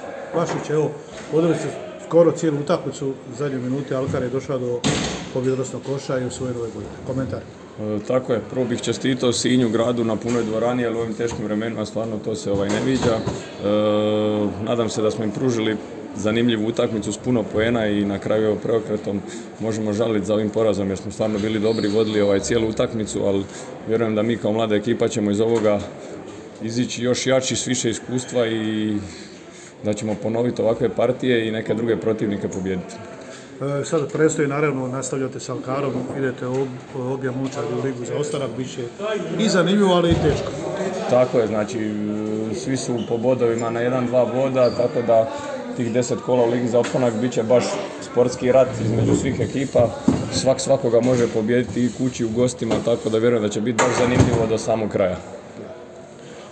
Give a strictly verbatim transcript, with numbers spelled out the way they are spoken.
Vašić, evo, vodili ste skoro cijelu utakmicu, u zadnjoj minuti Alkar je došao do pobjednosnog koša i osvojio ove godine. Komentar? E, tako je, prvo bih čestitao Sinju, gradu na punoj dvorani, jer u ovim teškim vremenima stvarno to se ovaj ne viđa. E, nadam se da smo im pružili zanimljivu utakmicu s puno poena i na kraju evo preokretom možemo žaliti za ovim porazom jer smo stvarno bili dobri, vodili ovaj cijelu utakmicu, ali vjerujem da mi kao mlada ekipa ćemo iz ovoga izići još jači s više iskustva i da ćemo ponoviti ovakve partije i neke druge protivnike pobijediti. E, sada predstoji, naravno, nastavljate s Alkarom, idete ob, obje momčadi u ligu za ostanak, bit će i zanimljivo, ali i teško. Tako je, znači svi su po bodovima na jedan dva boda, tako da tih deset kola u ligi za opstanak bit će baš sportski rat između svih ekipa. Svak svakoga može pobijediti i kući u gostima, tako da vjerujem da će biti baš zanimljivo do samog kraja.